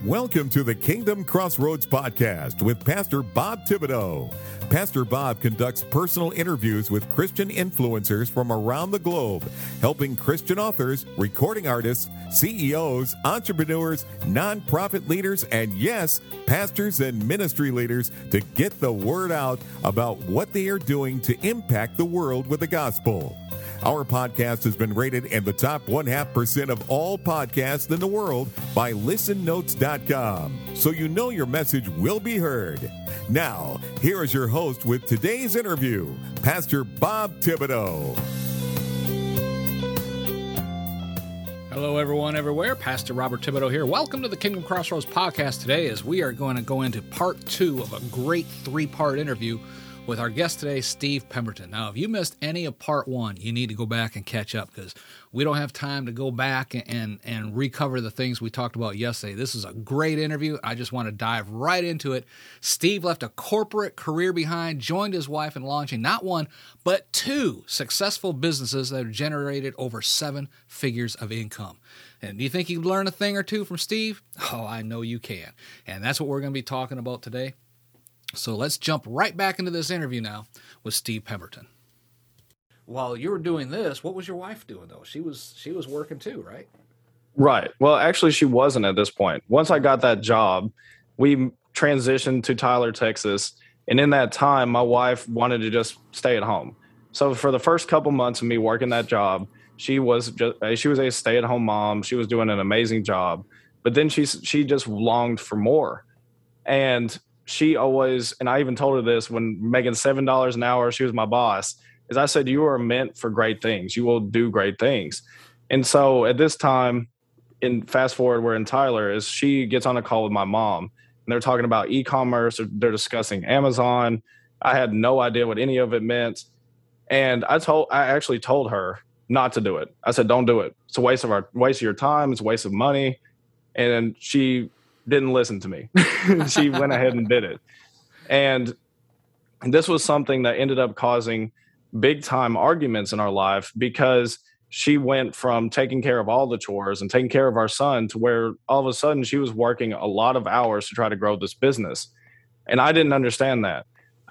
Welcome to the Kingdom Crossroads podcast with Pastor Bob Thibodeau. Pastor Bob conducts personal interviews with Christian influencers from around the globe, helping Christian authors, recording artists, CEOs, entrepreneurs, nonprofit leaders, and yes, pastors and ministry leaders to get the word out about what they are doing to impact the world with the gospel. Our podcast has been rated in the top 0.5% of all podcasts in the world by listennotes.com, so you know your message will be heard. Now, here is your host with today's interview, Pastor Bob Thibodeau. Hello, everyone, everywhere. Pastor Robert Thibodeau here. Welcome to the Kingdom Crossroads podcast today, as we are going to go into part 2 of a great 3-part interview with our guest today, Steve Pemberton. Now, if you missed any of part 1, you need to go back and catch up because we don't have time to go back and recover the things we talked about yesterday. This is a great interview. I just want to dive right into it. Steve left a corporate career behind, joined his wife in launching not 1, but 2 successful businesses that have generated over 7 figures of income. And do you think you learn a thing or two from Steve? Oh, I know you can. And that's what we're going to be talking about today. So let's jump right back into this interview now with Steve Pemberton. While you were doing this, what was your wife doing, though? She was working too, right? Right. Well, actually, she wasn't at this point. Once I got that job, we transitioned to Tyler, Texas. And in that time, my wife wanted to just stay at home. So for the first couple months of me working that job, she was a stay-at-home mom. She was doing an amazing job. But then she just longed for more. And she always, and I even told her this when making $7 an hour, she was my boss, is I said, you are meant for great things. You will do great things. And so at this time, in fast forward, we're in Tyler, is she gets on a call with my mom and they're talking about e-commerce. Or they're discussing Amazon. I had no idea what any of it meant. And I actually told her not to do it. I said, don't do it. It's a waste of your time. It's a waste of money. And she didn't listen to me. She went ahead and did it. And this was something that ended up causing big time arguments in our life because she went from taking care of all the chores and taking care of our son to where all of a sudden she was working a lot of hours to try to grow this business. And I didn't understand that.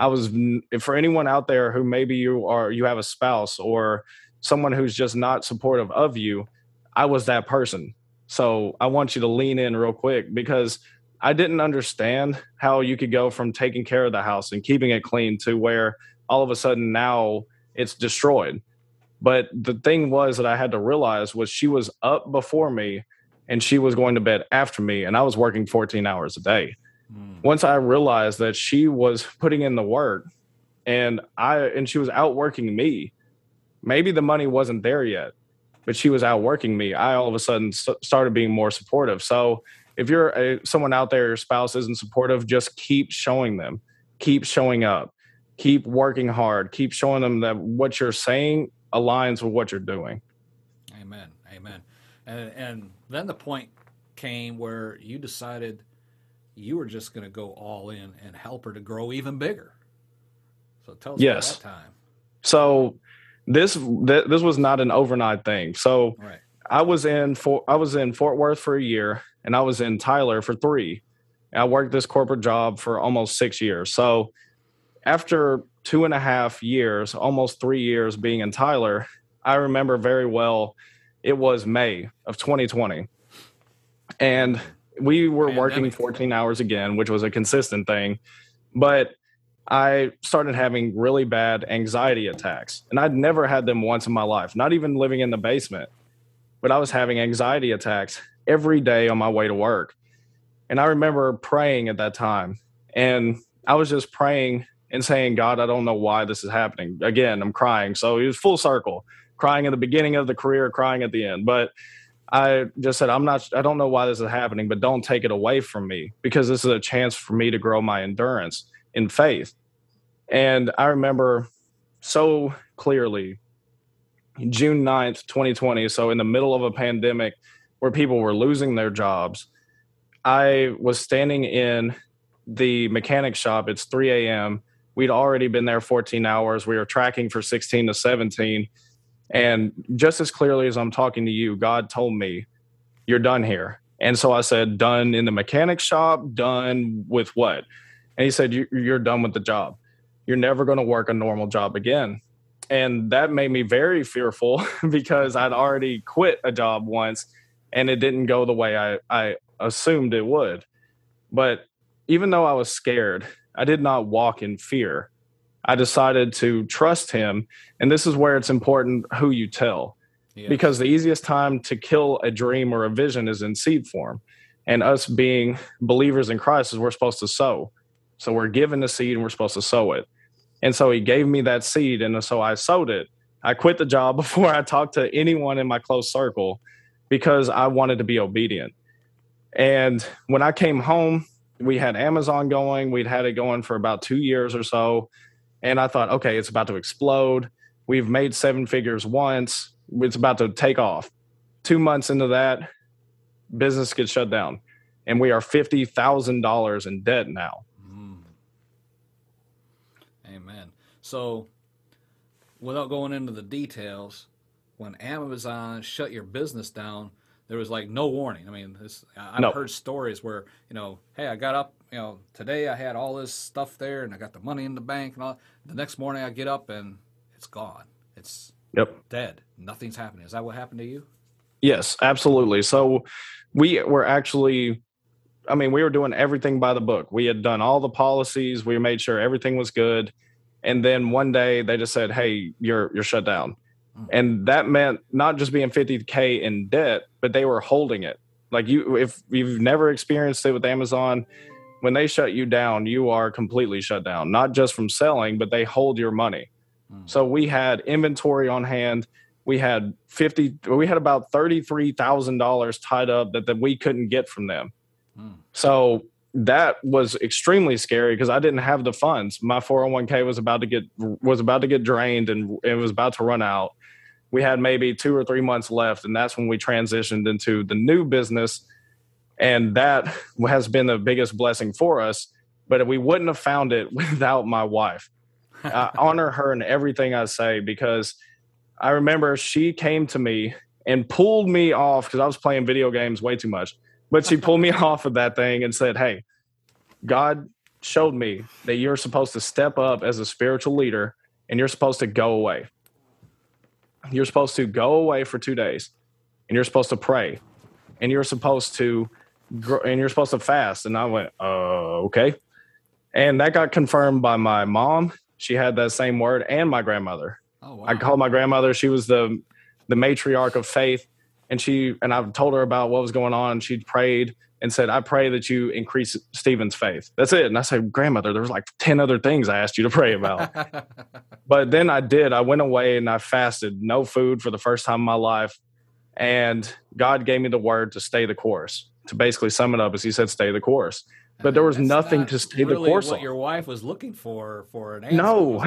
For anyone out there who maybe you have a spouse or someone who's just not supportive of you, I was that person. So I want you to lean in real quick because I didn't understand how you could go from taking care of the house and keeping it clean to where all of a sudden now it's destroyed. But the thing was that I had to realize was she was up before me and she was going to bed after me and I was working 14 hours a day. Once I realized that she was putting in the work and she was outworking me, maybe the money wasn't there yet, but she was outworking me. I all of a sudden started being more supportive. So if you're someone out there, your spouse isn't supportive, just keep showing them, keep showing up, keep working hard, keep showing them that what you're saying aligns with what you're doing. Amen. Amen. And then the point came where you decided you were just going to go all in and help her to grow even bigger. So tell us about that time. So this was not an overnight thing. So right. I was in Fort Worth for a year and I was in Tyler for 3. I worked this corporate job for almost 6 years. So after 2.5 years, almost 3 years being in Tyler, I remember very well, it was May of 2020. And we were working 14 hours again, which was a consistent thing. But I started having really bad anxiety attacks. And I'd never had them once in my life, not even living in the basement. But I was having anxiety attacks every day on my way to work. And I remember praying at that time. And I was just praying and saying, God, I don't know why this is happening. Again, I'm crying. So it was full circle, crying at the beginning of the career, crying at the end. But I just said, I don't know why this is happening, but don't take it away from me because this is a chance for me to grow my endurance in faith. And I remember so clearly June 9th, 2020. So in the middle of a pandemic where people were losing their jobs, I was standing in the mechanic shop. It's 3 a.m. We'd already been there 14 hours. We were tracking for 16 to 17. And just as clearly as I'm talking to you, God told me, you're done here. And so I said, done in the mechanic shop, done with what? And he said, you're done with the job. You're never going to work a normal job again. And that made me very fearful because I'd already quit a job once and it didn't go the way I assumed it would. But even though I was scared, I did not walk in fear. I decided to trust him. And this is where it's important who you tell. Yes. Because the easiest time to kill a dream or a vision is in seed form. And us being believers in Christ is we're supposed to sow. So we're given the seed and we're supposed to sow it. And so he gave me that seed. And so I sowed it. I quit the job before I talked to anyone in my close circle because I wanted to be obedient. And when I came home, we had Amazon going. We'd had it going for about 2 years or so. And I thought, okay, it's about to explode. We've made 7 figures once. It's about to take off. 2 months into that, business gets shut down. And we are $50,000 in debt now. Amen. So without going into the details, when Amazon shut your business down, there was like no warning. I mean, I've heard stories where, hey, I got up, today I had all this stuff there and I got the money in the bank and all. The next morning I get up and it's gone. It's dead. Nothing's happening. Is that what happened to you? Yes, absolutely. So we were actually, we were doing everything by the book. We had done all the policies. We made sure everything was good. And then one day they just said, hey, you're shut down. And that meant not just being $50K in debt, but they were holding it. Like if you've never experienced it with Amazon, when they shut you down, you are completely shut down, not just from selling, but they hold your money. So we had inventory on hand. We had about $33,000 tied up that we couldn't get from them. So that was extremely scary because I didn't have the funds. My 401k was about to get drained and it was about to run out. We had maybe 2 or 3 months left, and that's when we transitioned into the new business. And that has been the biggest blessing for us. But we wouldn't have found it without my wife. I honor her in everything I say because I remember she came to me and pulled me off because I was playing video games way too much. But she pulled me off of that thing and said, hey, God showed me that you're supposed to step up as a spiritual leader and you're supposed to go away. You're supposed to go away for 2 days and you're supposed to pray and you're supposed to fast. And I went, okay. And that got confirmed by my mom. She had that same word, and my grandmother. Oh, wow. I called my grandmother. She was the matriarch of faith. And I told her about what was going on. And she prayed and said, I pray that you increase Stephen's faith. That's it. And I said, grandmother, there was like 10 other things I asked you to pray about. But then I did. I went away and I fasted, no food for the first time in my life. And God gave me the word to stay the course. To basically sum it up, as he said, stay the course. But there was nothing to stay the course on. What your wife was looking for an answer. No.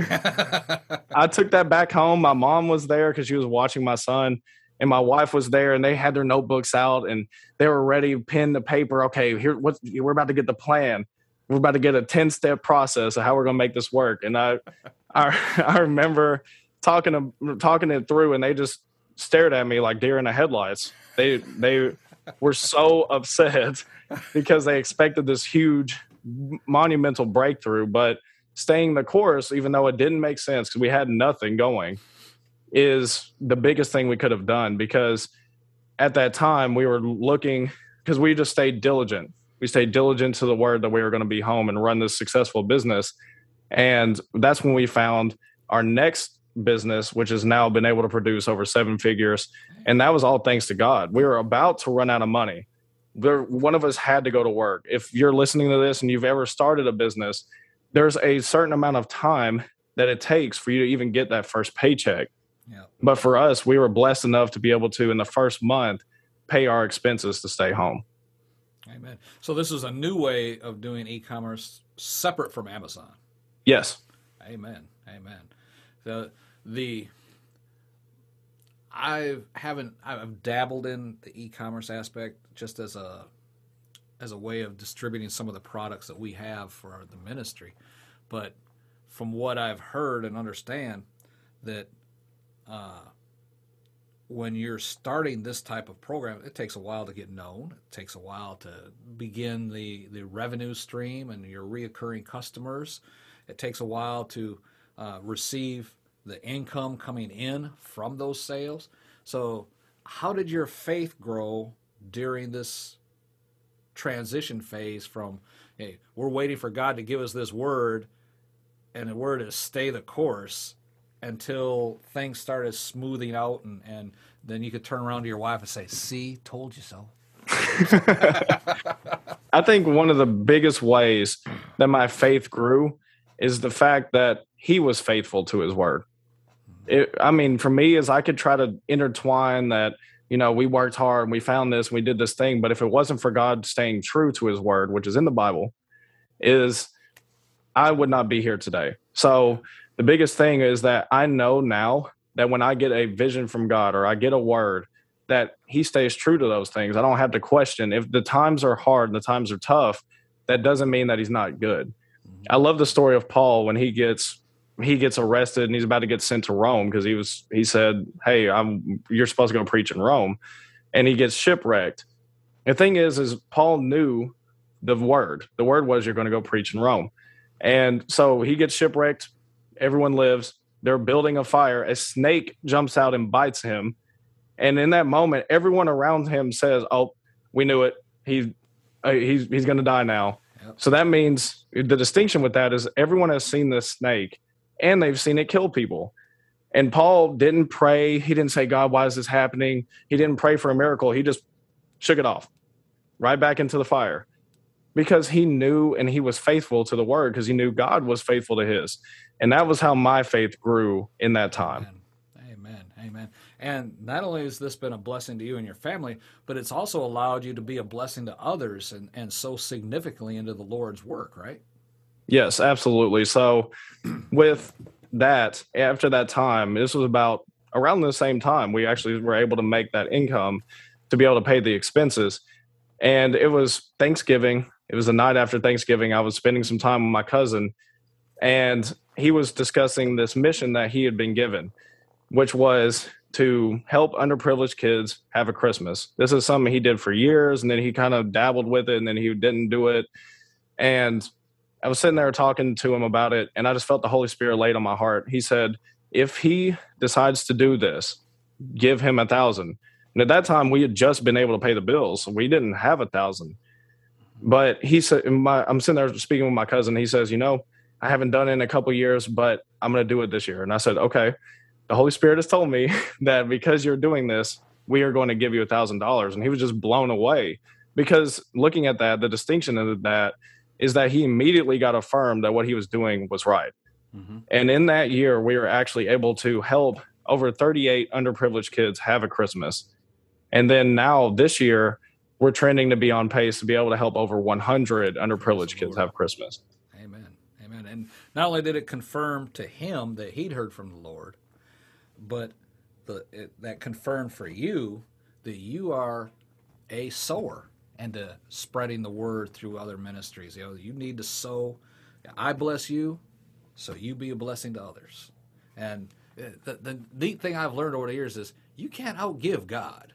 I took that back home. My mom was there because she was watching my son. And my wife was there, and they had their notebooks out, and they were ready, pen to paper. Okay, we're about to get the plan. We're about to get a 10-step process of how we're going to make this work. And I remember talking it through, and they just stared at me like deer in the headlights. They were so upset because they expected this huge, monumental breakthrough. But staying the course, even though it didn't make sense because we had nothing going, is the biggest thing we could have done, because at that time we were looking, because we just stayed diligent. We stayed diligent to the word that we were going to be home and run this successful business. And that's when we found our next business, which has now been able to produce over 7 figures. And that was all thanks to God. We were about to run out of money. One of us had to go to work. If you're listening to this and you've ever started a business, there's a certain amount of time that it takes for you to even get that first paycheck. Yeah. But for us, we were blessed enough to be able to, in the first month, pay our expenses to stay home. Amen. So this is a new way of doing e-commerce separate from Amazon. Yes. Amen. I've dabbled in the e-commerce aspect just as a way of distributing some of the products that we have for the ministry. But from what I've heard and understand, that when you're starting this type of program, it takes a while to get known. It takes a while to begin the revenue stream and your reoccurring customers. It takes a while to receive the income coming in from those sales. So how did your faith grow during this transition phase from, hey, we're waiting for God to give us this word, and the word is stay the course, until things started smoothing out, and then you could turn around to your wife and say, see, told you so? I think one of the biggest ways that my faith grew is the fact that he was faithful to his word. For me, is I could try to intertwine that, we worked hard and we found this and we did this thing, but if it wasn't for God staying true to his word, which is in the Bible, I would not be here today. So the biggest thing is that I know now that when I get a vision from God or I get a word, that he stays true to those things. I don't have to question. If the times are hard and the times are tough, that doesn't mean that he's not good. I love the story of Paul when he gets arrested and he's about to get sent to Rome because he said, hey, you're supposed to go preach in Rome. And he gets shipwrecked. The thing is Paul knew the word. The word was, you're going to go preach in Rome. And so he gets shipwrecked. Everyone lives. They're building a fire. A snake jumps out and bites him. And in that moment, everyone around him says, oh, we knew it. He's going to die now. Yep. So that means the distinction with that is everyone has seen this snake and they've seen it kill people. And Paul didn't pray. He didn't say, God, why is this happening? He didn't pray for a miracle. He just shook it off right back into the fire because he knew and he was faithful to the word because he knew God was faithful to his. And that was how my faith grew in that time. Amen. And not only has this been a blessing to you and your family, but it's also allowed you to be a blessing to others and so significantly into the Lord's work, right? Yes, absolutely. So with that, after that time, this was about around the same time, we actually were able to make that income to be able to pay the expenses. And it was Thanksgiving. It was the night after Thanksgiving. I was spending some time with my cousin, and he was discussing this mission that he had been given, which was to help underprivileged kids have a Christmas. This is something he did for years, and then he kind of dabbled with it, and then he didn't do it. And I was sitting there talking to him about it, and I just felt the Holy Spirit laid on my heart. He said, if he decides to do this, give him 1,000. And at that time, we had just been able to pay the bills, so we didn't have 1,000. But he said, I'm sitting there speaking with my cousin. He says, I haven't done it in a couple of years, but I'm going to do it this year. And I said, okay. The Holy Spirit has told me that because you're doing this, we are going to give you $1,000. And he was just blown away because looking at that, the distinction of that is that he immediately got affirmed that what he was doing was right. Mm-hmm. And in that year, we were actually able to help over 38 underprivileged kids have a Christmas. And then now this year, we're trending to be on pace to be able to help over 100 underprivileged kids have Christmas. Amen. And not only did it confirm to him that he'd heard from the Lord, but that confirmed for you that you are a sower and spreading the word through other ministries. You need to sow. I bless you, so you be a blessing to others. And the neat thing I've learned over the years is you can't outgive God.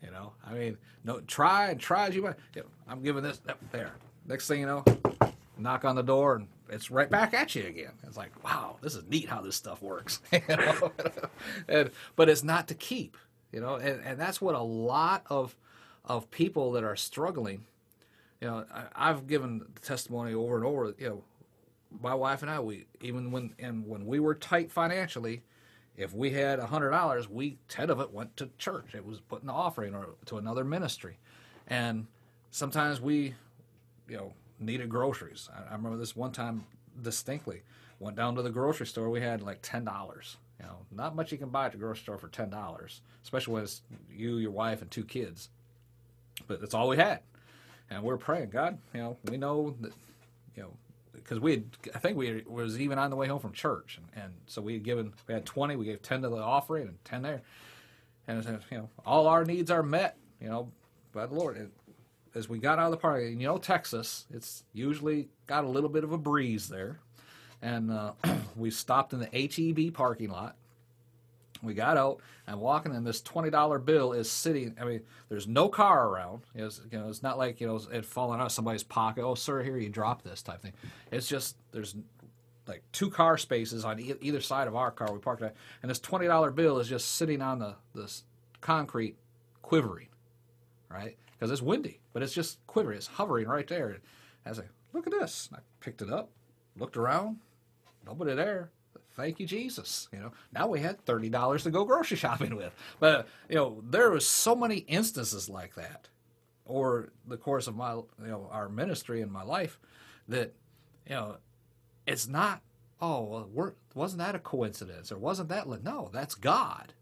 Try as you might. I'm giving this there. Next thing you know, knock on the door and it's right back at you again. It's like, wow, this is neat how this stuff works. But it's not to keep, and that's what a lot of people that are struggling. I've given testimony over and over. My wife and I, when we were tight financially, if we had $100, 10 of it went to church. It was put in the offering or to another ministry. And sometimes we, needed groceries. I remember this one time distinctly. Went down to the grocery store. We had like $10. Not much you can buy at the grocery store for $10, especially when it's you, your wife, and 2 kids. But that's all we had. And we're praying, God, we know that, because I think we was even on the way home from church. And so we had 20, we gave 10 to the offering and 10 there. And it said, all our needs are met, by the Lord. And as we got out of the party, Texas, it's usually got a little bit of a breeze there. And we stopped in the H-E-B parking lot. We got out and walking, and this $20 bill is sitting. I mean, there's no car around. It's not like it had fallen out of somebody's pocket. Oh, sir, here you dropped this type thing. It's just there's like 2 car spaces on either side of our car. We parked at, and this $20 bill is just sitting on this concrete, quivering, right? Because it's windy, but it's just quivering. It's hovering right there. And I was like, look at this. And I picked it up, looked around, nobody there. Thank you, Jesus. Now we had $30 to go grocery shopping with. But, there was so many instances like that over the course of my, our ministry and my life that, it's not, wasn't that a coincidence or wasn't that, no, that's God,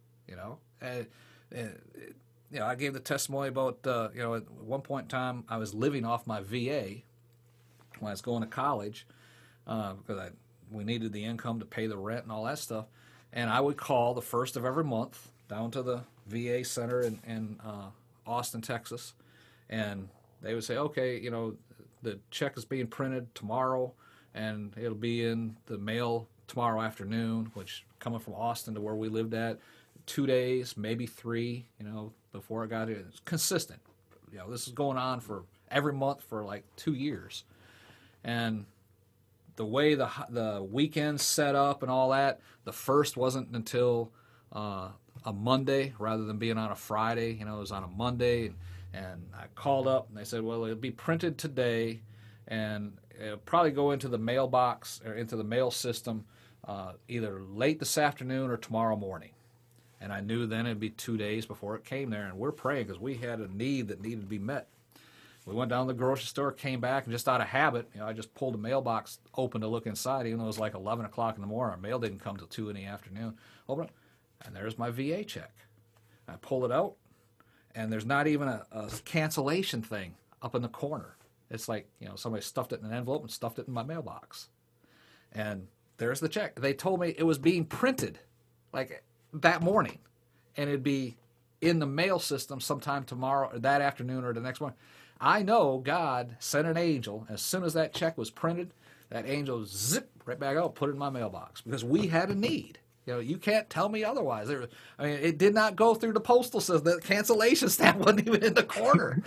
I gave the testimony about, at one point in time I was living off my VA when I was going to college because we needed the income to pay the rent and all that stuff. And I would call the first of every month down to the VA center in Austin, Texas. And they would say, okay, the check is being printed tomorrow and it'll be in the mail tomorrow afternoon, which coming from Austin to where we lived at, 2 days, maybe 3, before it got here. It's consistent. This is going on for every month for like 2 years. And the way the weekends set up and all that, the first wasn't until a Monday rather than being on a Friday. It was on a Monday, and I called up and they said, well, it'll be printed today, and it'll probably go into the mailbox or into the mail system either late this afternoon or tomorrow morning. And I knew then it'd be 2 days before it came there, and we're praying because we had a need that needed to be met. We went down to the grocery store, came back, and just out of habit, I just pulled the mailbox open to look inside, even though it was like 11 o'clock in the morning. Our mail didn't come till 2 in the afternoon. Open it, and there's my VA check. I pull it out, and there's not even a cancellation thing up in the corner. It's like, somebody stuffed it in an envelope and stuffed it in my mailbox. And there's the check. They told me it was being printed, like that morning, and it'd be in the mail system sometime tomorrow or that afternoon or the next morning. I know God sent an angel. As soon as that check was printed, that angel zip right back out, put it in my mailbox because we had a need. You can't tell me otherwise. It did not go through the postal system. The cancellation stamp wasn't even in the corner.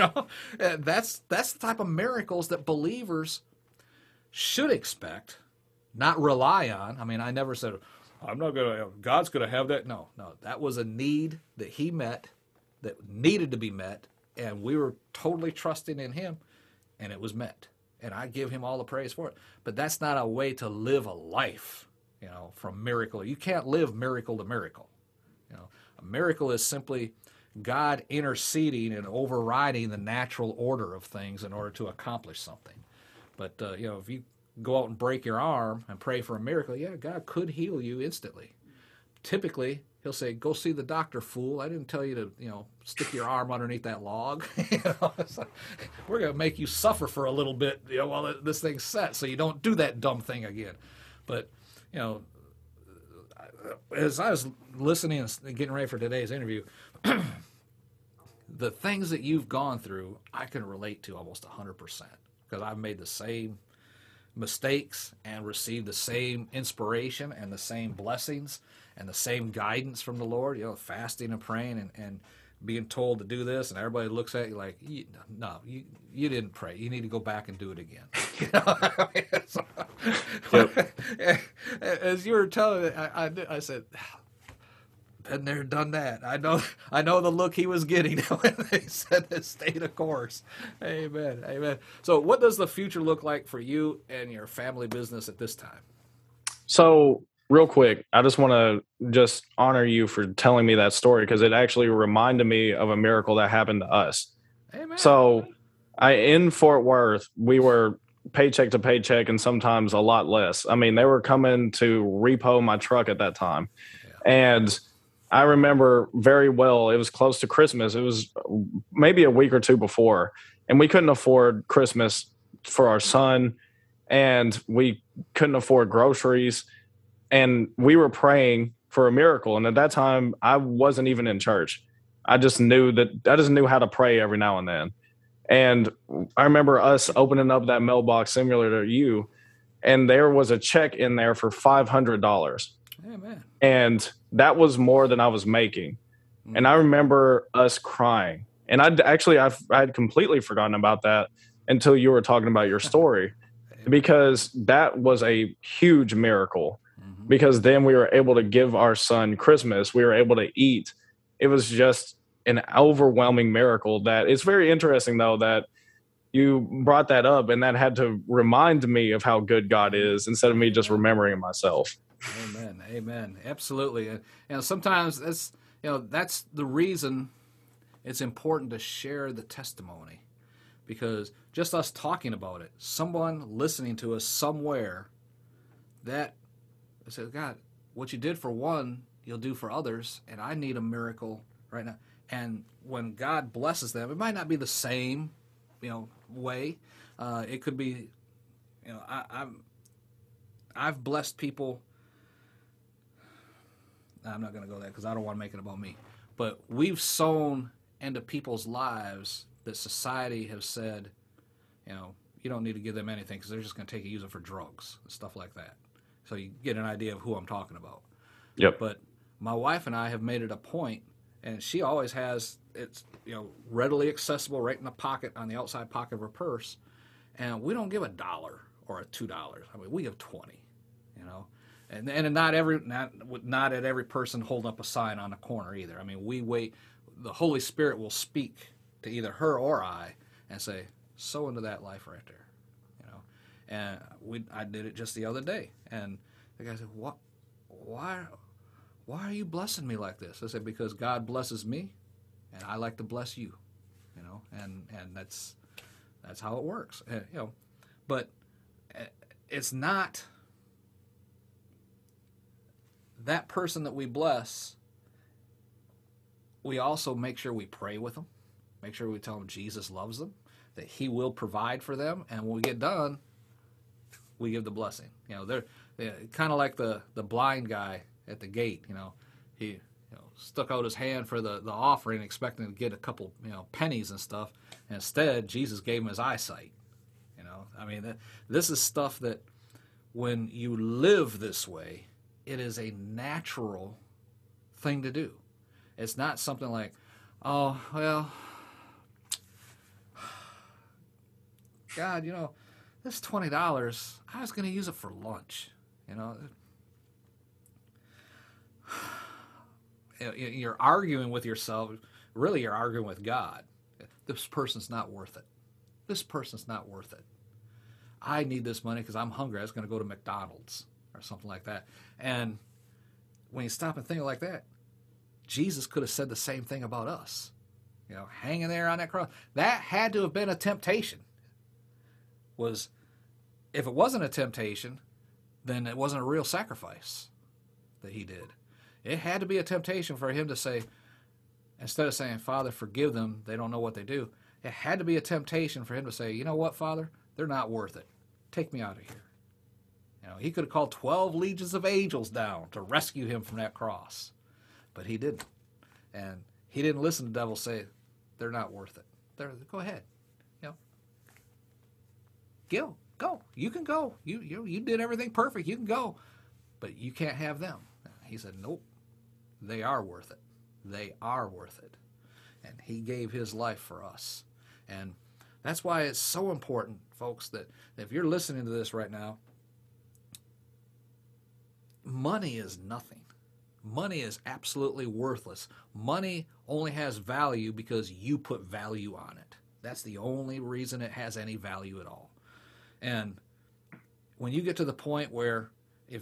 That's the type of miracles that believers should expect, not rely on. I never said, God's going to have that. No, that was a need that he met, that needed to be met, and we were totally trusting in him, and it was met. And I give him all the praise for it. But that's not a way to live a life, from miracle. You can't live miracle to miracle. A miracle is simply God interceding and overriding the natural order of things in order to accomplish something. But, if you go out and break your arm and pray for a miracle, God could heal you instantly. Typically, he'll say, go see the doctor, fool. I didn't tell you to, stick your arm underneath that log. We're going to make you suffer for a little bit, while this thing's set, so you don't do that dumb thing again. But, as I was listening and getting ready for today's interview, the things that you've gone through, I can relate to almost 100% because I've made the same mistakes and received the same inspiration and the same blessings and the same guidance from the Lord, fasting and praying and being told to do this, and everybody looks at you like, no, you didn't pray. You need to go back and do it again. Yep. As you were telling me, I said, been there, done that. I know the look he was getting when they said that, stay the course. Amen. So what does the future look like for you and your family business at this time? So real quick, I just want to just honor you for telling me that story because it actually reminded me of a miracle that happened to us. Amen. So in Fort Worth, we were paycheck to paycheck and sometimes a lot less. They were coming to repo my truck at that time. Yeah. And I remember very well, it was close to Christmas. It was maybe a week or two before, and we couldn't afford Christmas for our son, and we couldn't afford groceries, and we were praying for a miracle. And at that time, I wasn't even in church. I just knew how to pray every now and then. And I remember us opening up that mailbox similar to you, and there was a check in there for $500. Amen. And that was more than I was making. And I remember us crying. And I had completely forgotten about that until you were talking about your story, because that was a huge miracle. Because then we were able to give our son Christmas. We were able to eat. It was just an overwhelming miracle. That it's very interesting, though, that you brought that up, and that had to remind me of how good God is instead of me just remembering it myself. Amen. Amen. Absolutely. And sometimes that's the reason it's important to share the testimony, because just us talking about it, someone listening to us somewhere, that says, God, what you did for one, you'll do for others, and I need a miracle right now. And when God blesses them, it might not be the same, way. It could be, I've blessed people. I'm not going to go there because I don't want to make it about me. But we've sown into people's lives that society has said, you don't need to give them anything because they're just going to take it, use it for drugs and stuff like that. So you get an idea of who I'm talking about. Yep. But my wife and I have made it a point, and she always has it's readily accessible right in the pocket, on the outside pocket of her purse, and we don't give $1 or $2. I mean, we give 20. And not at every person holding up a sign on the corner either. I mean, we wait. The Holy Spirit will speak to either her or I and say, sow into that life right there. And I did it just the other day, and the guy said, "What? Why are you blessing me like this?" I said, "Because God blesses me, and I like to bless you, and that's how it works, But it's not that person that we bless. We also make sure we pray with them, make sure we tell them Jesus loves them, that He will provide for them, and when we get done, we give the blessing. They're kind of like the blind guy at the gate. He stuck out his hand for the offering, expecting to get a couple pennies and stuff. And instead, Jesus gave him his eyesight. I mean, this is stuff that when you live this way, it is a natural thing to do. It's not something like, oh well, God, this $20, I was going to use it for lunch, You're arguing with yourself. Really, you're arguing with God. This person's not worth it. This person's not worth it. I need this money because I'm hungry. I was going to go to McDonald's or something like that. And when you stop and think like that, Jesus could have said the same thing about us. Hanging there on that cross. That had to have been a temptation. If it wasn't a temptation, then it wasn't a real sacrifice that He did. It had to be a temptation for Him to say, instead of saying, Father, forgive them, they don't know what they do, it had to be a temptation for Him to say, you know what, Father, they're not worth it. Take me out of here. He could have called 12 legions of angels down to rescue Him from that cross, but He didn't. And He didn't listen to the devil say, they're not worth it. Go ahead. Go. You can go. You did everything perfect. You can go. But you can't have them. He said, nope. They are worth it. They are worth it. And He gave His life for us. And that's why it's so important, folks, that if you're listening to this right now, money is nothing. Money is absolutely worthless. Money only has value because you put value on it. That's the only reason it has any value at all. And when you get to the point where and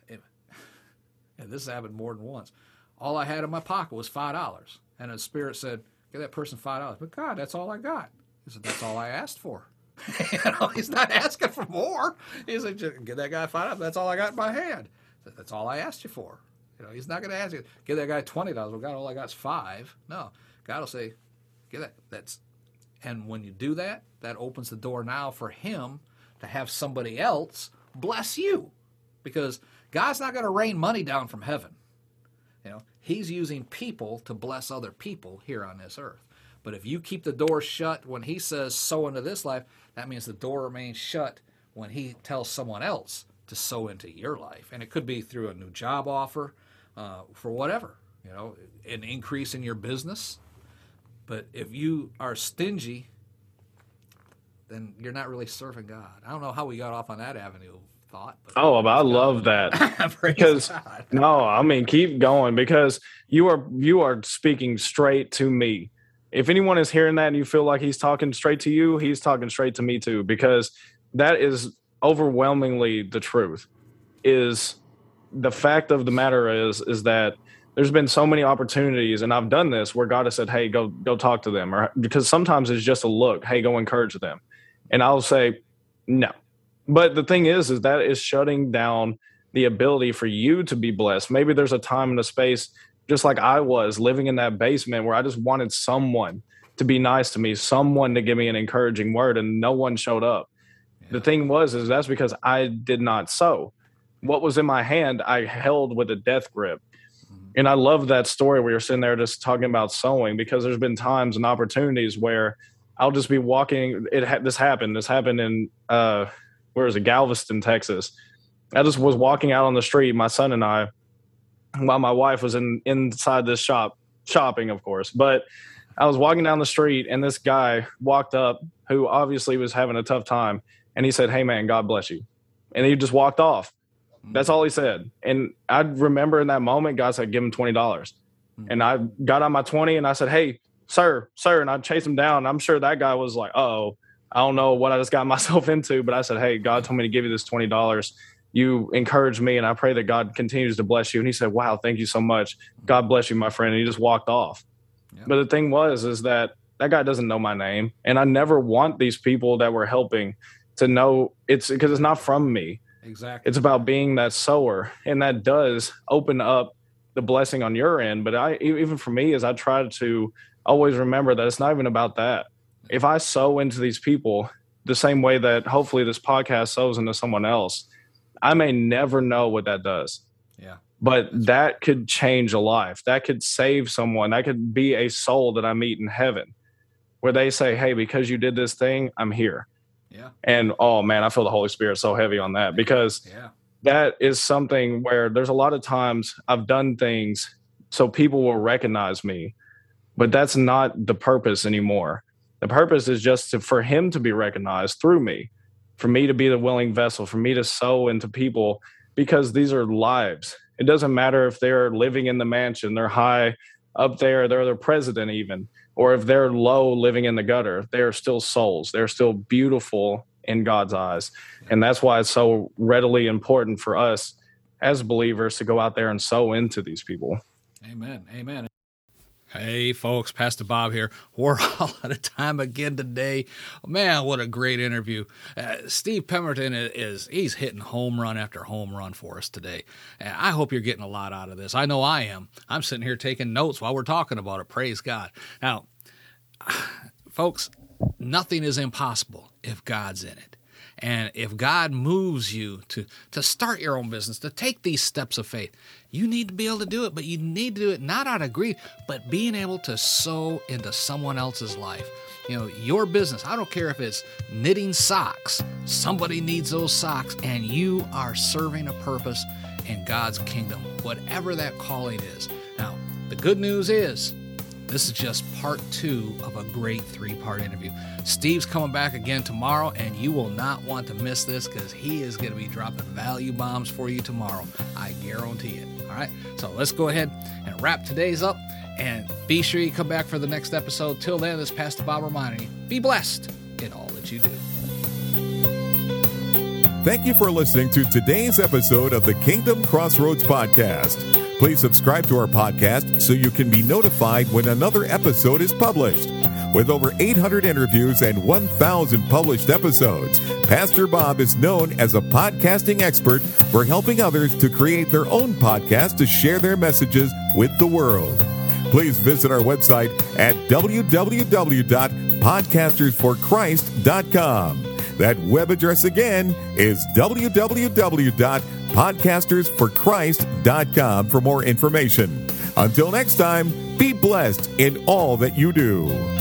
this happened more than once, all I had in my pocket was $5. And the Spirit said, give that person $5. But God, that's all I got. He said, that's all I asked for. He's not asking for more. He said, give that guy $5. That's all I got in my hand. That's all I asked you for. He's not going to ask you, give that guy $20. Well, God, all I got is $5. No, God will say, give that. And when you do that, that opens the door now for Him to have somebody else bless you, because God's not going to rain money down from heaven. He's using people to bless other people here on this earth. But if you keep the door shut when He says sow into this life, that means the door remains shut when He tells someone else to sow into your life. And it could be through a new job offer, for whatever, an increase in your business. But if you are stingy, then you're not really serving God. I don't know how we got off on that avenue of thought. But but I love that. Because keep going, because you are speaking straight to me. If anyone is hearing that and you feel like he's talking straight to you, he's talking straight to me too, because that is overwhelmingly the truth. Is the fact of the matter is that there's been so many opportunities, and I've done this where God has said, hey, go talk to them, or because sometimes it's just a look, hey, go encourage them. And I'll say, no. But the thing is that is shutting down the ability for you to be blessed. Maybe there's a time and a space, just like I was living in that basement, where I just wanted someone to be nice to me, someone to give me an encouraging word, and no one showed up. Yeah. The thing is that's because I did not sow. What was in my hand, I held with a death grip. And I love that story where you're sitting there just talking about sowing, because there's been times and opportunities where I'll just be walking. This happened in, Galveston, Texas. I just was walking out on the street, my son and I, while my wife was inside this shop, shopping, of course. But I was walking down the street, and this guy walked up who obviously was having a tough time. And he said, hey, man, God bless you. And he just walked off. That's all he said. And I remember in that moment, God said, give him $20. And I got on my 20 and I said, hey, sir. And I chased him down. I'm sure that guy was like, uh-oh, I don't know what I just got myself into. But I said, hey, God told me to give you this $20. You encouraged me, and I pray that God continues to bless you. And he said, wow, thank you so much. God bless you, my friend. And he just walked off. Yeah. But the thing is that guy doesn't know my name. And I never want these people that we're helping to know it's because it's not from me. Exactly. It's about being that sower, and that does open up the blessing on your end. But even for me, as I try to always remember that it's not even about that. If I sow into these people the same way that hopefully this podcast sows into someone else, I may never know what that does. Yeah. But that could change a life. That could save someone. That could be a soul that I meet in heaven, where they say, hey, because you did this thing, I'm here. Yeah. And, oh, man, I feel the Holy Spirit so heavy on that, because that is something where there's a lot of times I've done things so people will recognize me, but that's not the purpose anymore. The purpose is just for him to be recognized through me, for me to be the willing vessel, for me to sow into people, because these are lives. It doesn't matter if they're living in the mansion, they're high up there, they're the president even, or if they're low living in the gutter, they're still souls. They're still beautiful in God's eyes. And that's why it's so readily important for us as believers to go out there and sow into these people. Amen. Amen. Hey, folks, Pastor Bob here. We're all out of time again today. Man, what a great interview. Steve Pemberton he's hitting home run after home run for us today. And I hope you're getting a lot out of this. I know I am. I'm sitting here taking notes while we're talking about it. Praise God. Now, folks, nothing is impossible if God's in it. And if God moves you to start your own business, to take these steps of faith, you need to be able to do it, but you need to do it not out of greed, but being able to sow into someone else's life. Your business, I don't care if it's knitting socks. Somebody needs those socks, and you are serving a purpose in God's kingdom, whatever that calling is. Now, the good news is, this is just part 2 of a great 3-part interview. Steve's coming back again tomorrow, and you will not want to miss this, because he is going to be dropping value bombs for you tomorrow. I guarantee it. All right, so let's go ahead and wrap today's up, and be sure you come back for the next episode. Till then, this is Pastor Bob reminding you, be blessed in all that you do. Thank you for listening to today's episode of the Kingdom Crossroads Podcast. Please subscribe to our podcast so you can be notified when another episode is published. With over 800 interviews and 1,000 published episodes, Pastor Bob is known as a podcasting expert for helping others to create their own podcast to share their messages with the world. Please visit our website at www.podcastersforchrist.com. That web address again is www.podcastersforchrist.com for more information. Until next time, be blessed in all that you do.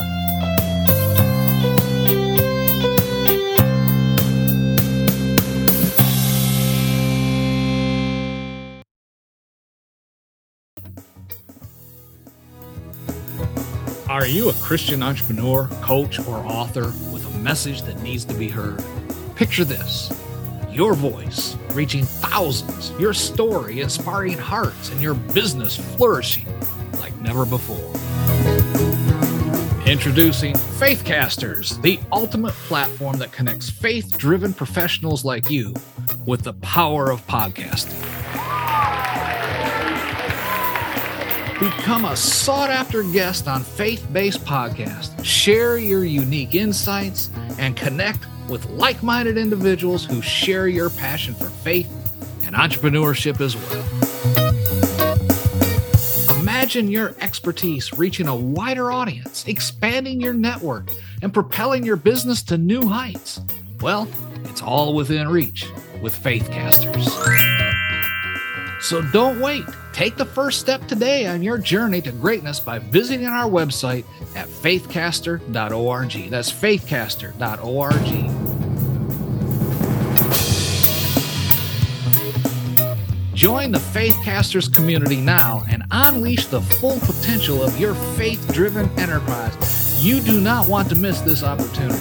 Are you a Christian entrepreneur, coach, or author with a message that needs to be heard? Picture this: your voice reaching thousands, your story inspiring hearts, and your business flourishing like never before. Introducing Faithcasters, the ultimate platform that connects faith-driven professionals like you with the power of podcasting. Become a sought-after guest on faith-based podcasts, share your unique insights, and connect with like-minded individuals who share your passion for faith and entrepreneurship as well. Imagine your expertise reaching a wider audience, expanding your network, and propelling your business to new heights. Well, it's all within reach with Faithcasters. So don't wait. Take the first step today on your journey to greatness by visiting our website at faithcaster.org. That's faithcaster.org. Join the Faithcasters community now and unleash the full potential of your faith-driven enterprise. You do not want to miss this opportunity.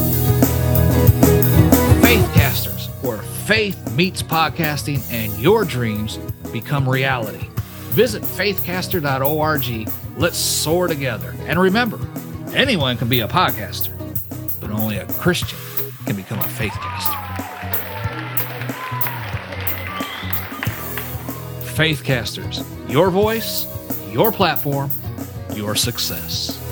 Faithcasters, where faith meets podcasting and your dreams become reality. Visit faithcaster.org. Let's soar together. And remember, anyone can be a podcaster, but only a Christian can become a Faithcaster. Faithcasters, your voice, your platform, your success.